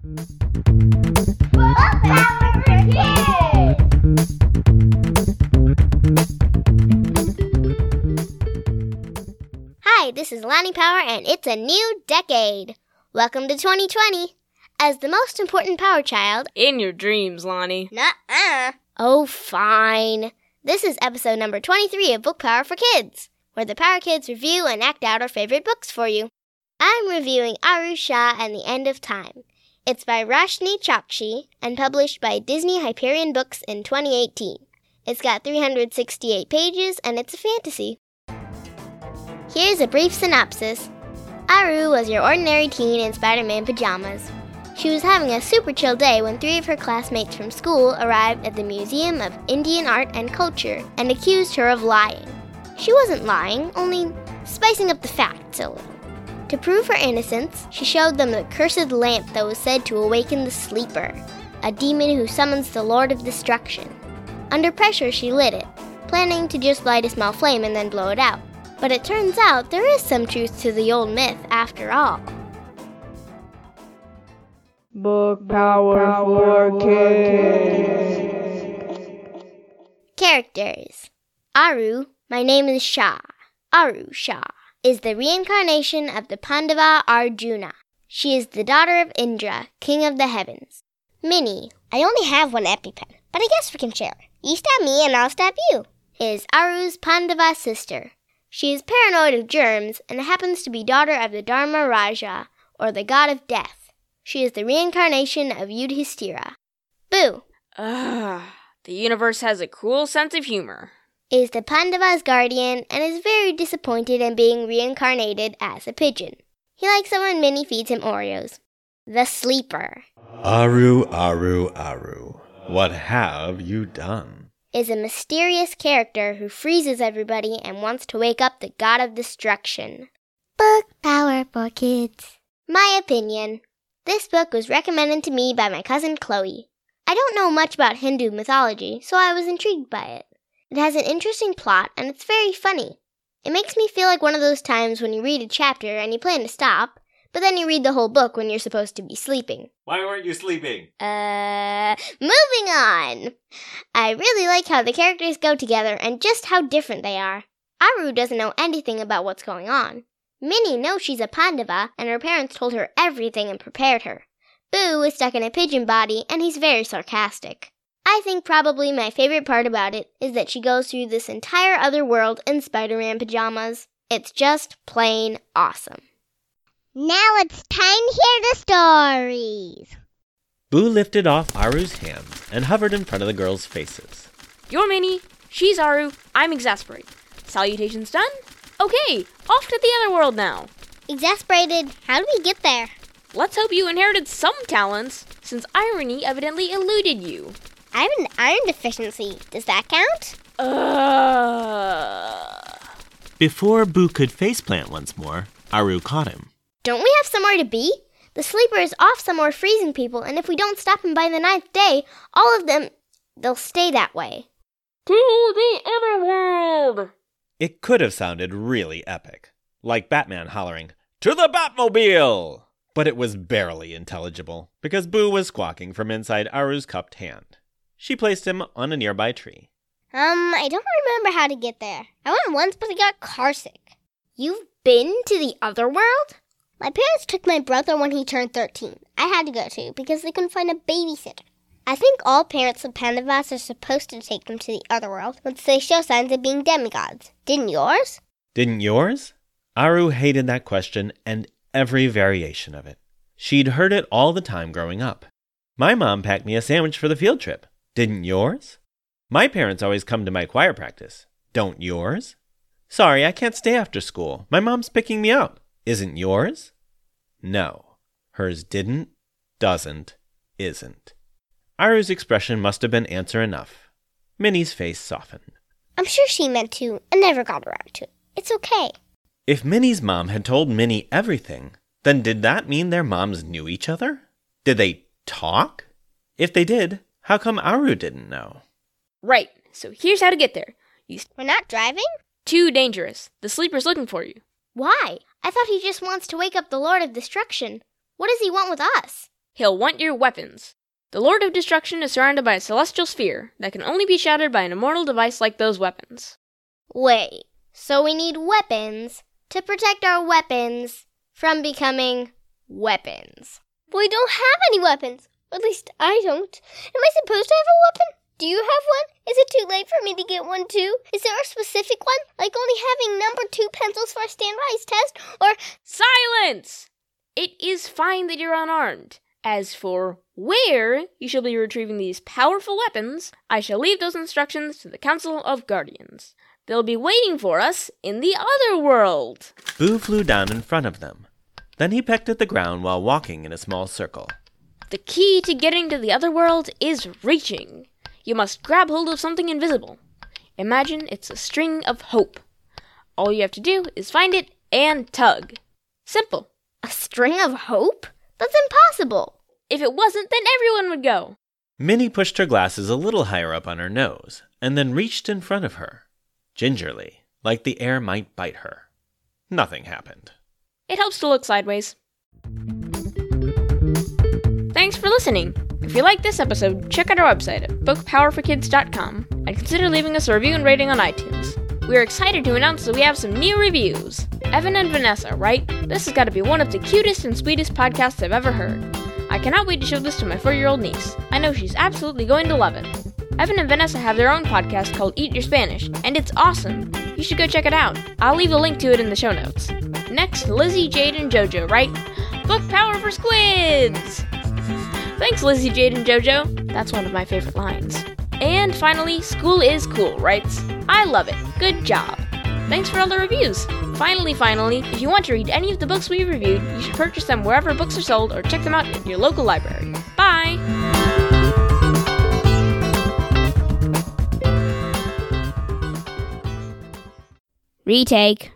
Hi, this is Lonnie Power, and it's a new decade. Welcome to 2020. As the most important power child... In your dreams, Lonnie. Nuh-uh. Oh, fine. This is episode number 23 of Book Power for Kids, where the Power Kids review and act out our favorite books for you. I'm reviewing Aru Shah and the End of Time. It's by Roshni Chokshi and published by Disney Hyperion Books in 2018. It's got 368 pages, and it's a fantasy. Here's a brief synopsis. Aru was your ordinary teen in Spider-Man pajamas. She was having a super chill day when 3 of her classmates from school arrived at the Museum of Indian Art and Culture and accused her of lying. She wasn't lying, only spicing up the facts a little. To prove her innocence, she showed them the cursed lamp that was said to awaken the Sleeper, a demon who summons the Lord of Destruction. Under pressure, she lit it, planning to just light a small flame and then blow it out. But it turns out there is some truth to the old myth after all. Book Power for Kids. Characters. Aru, my name is Shah. Aru Shah is the reincarnation of the Pandava Arjuna. She is the daughter of Indra, king of the heavens. Minnie, I only have one EpiPen, but I guess we can share. You stab me and I'll stab you, is Aru's Pandava sister. She is paranoid of germs and happens to be daughter of the Dharma Raja, or the god of death. She is the reincarnation of Yudhishthira. Boo, The universe has a cruel sense of humor. Is the Pandava's guardian and is very disappointed in being reincarnated as a pigeon. He likes it when Minnie feeds him Oreos. The Sleeper. Aru, Aru, Aru, what have you done? Is a mysterious character who freezes everybody and wants to wake up the god of destruction. Book Power for Kids. My opinion. This book was recommended to me by my cousin Chloe. I don't know much about Hindu mythology, so I was intrigued by it. It has an interesting plot, and it's very funny. It makes me feel like one of those times when you read a chapter and you plan to stop, but then you read the whole book when you're supposed to be sleeping. Why weren't you sleeping? Moving on! I really like how the characters go together and just how different they are. Aru doesn't know anything about what's going on. Minnie knows she's a Pandava, and her parents told her everything and prepared her. Boo is stuck in a pigeon body, and he's very sarcastic. I think probably my favorite part about it is that she goes through this entire other world in Spider-Man pajamas. It's just plain awesome. Now it's time to hear the stories. Boo lifted off Aru's hands and hovered in front of the girls' faces. You're Minnie. She's Aru. I'm Exasperated. Salutations done? Okay, off to the other world now. Exasperated, how do we get there? Let's hope you inherited some talents, since irony evidently eluded you. I have an iron deficiency. Does that count? Before Boo could faceplant once more, Aru caught him. Don't we have somewhere to be? The Sleeper is off somewhere freezing people, and if we don't stop him by the 9th day, all of them, they'll stay that way. To the other world! It could have sounded really epic, like Batman hollering, "To the Batmobile!" But it was barely intelligible, because Boo was squawking from inside Aru's cupped hand. She placed him on a nearby tree. I don't remember how to get there. I went once, but I got carsick. You've been to the other world? My parents took my brother when he turned 13. I had to go too, because they couldn't find a babysitter. I think all parents of Pandavas are supposed to take them to the other world once they show signs of being demigods. Didn't yours? Didn't yours? Aru hated that question and every variation of it. She'd heard it all the time growing up. My mom packed me a sandwich for the field trip. Didn't yours? My parents always come to my choir practice. Don't yours? Sorry, I can't stay after school. My mom's picking me up. Isn't yours? No. Hers didn't, doesn't, isn't. Aru's expression must have been answer enough. Minnie's face softened. I'm sure she meant to and never got around to it. It's okay. If Minnie's mom had told Minnie everything, then did that mean their moms knew each other? Did they talk? If they did, how come Aru didn't know? Right, so here's how to get there. We're not driving? Too dangerous. The Sleeper's looking for you. Why? I thought he just wants to wake up the Lord of Destruction. What does he want with us? he'll want your weapons. The Lord of Destruction is surrounded by a celestial sphere that can only be shattered by an immortal device like those weapons. Wait, so we need weapons to protect our weapons from becoming weapons. But we don't have any weapons. Or at least I don't. Am I supposed to have a weapon? Do you have one? Is it too late for me to get one too? Is there a specific one? Like only having number 2 pencils for a standardized test? Or... Silence! It is fine that you're unarmed. As for where you shall be retrieving these powerful weapons, I shall leave those instructions to the Council of Guardians. They'll be waiting for us in the other world. Boo flew down in front of them. Then he pecked at the ground while walking in a small circle. The key to getting to the other world is reaching. You must grab hold of something invisible. Imagine it's a string of hope. All you have to do is find it and tug. Simple. A string of hope? That's impossible. If it wasn't, then everyone would go. Minnie pushed her glasses a little higher up on her nose, and then reached in front of her, gingerly, like the air might bite her. Nothing happened. It helps to look sideways. Thanks for listening. If you like this episode, check out our website at bookpowerforkids.com and consider leaving us a review and rating on iTunes. We are excited to announce that we have some new reviews. Evan and Vanessa write, "This has got to be one of the cutest and sweetest podcasts I've ever heard. I cannot wait to show this to my 4-year-old niece. I know she's absolutely going to love it." Evan and Vanessa have their own podcast called Eat Your Spanish, and it's awesome. You should go check it out. I'll leave a link to it in the show notes. Next, Lizzie, Jade, and JoJo write, "Book Power for Squids!" Thanks, Lizzie, Jade, and JoJo. That's one of my favorite lines. And finally, School is Cool writes, "I love it. Good job." Thanks for all the reviews. Finally, if you want to read any of the books we reviewed, you should purchase them wherever books are sold or check them out at your local library. Bye! Retake.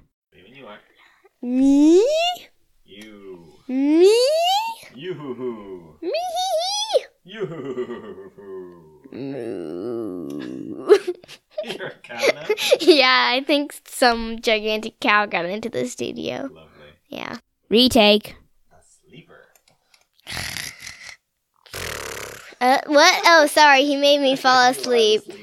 Me? You. Me? You. Me? You're a cow now? Yeah, I think some gigantic cow got into the studio. Lovely. Yeah. Retake. A sleeper. What? Oh, sorry, he made me fall asleep.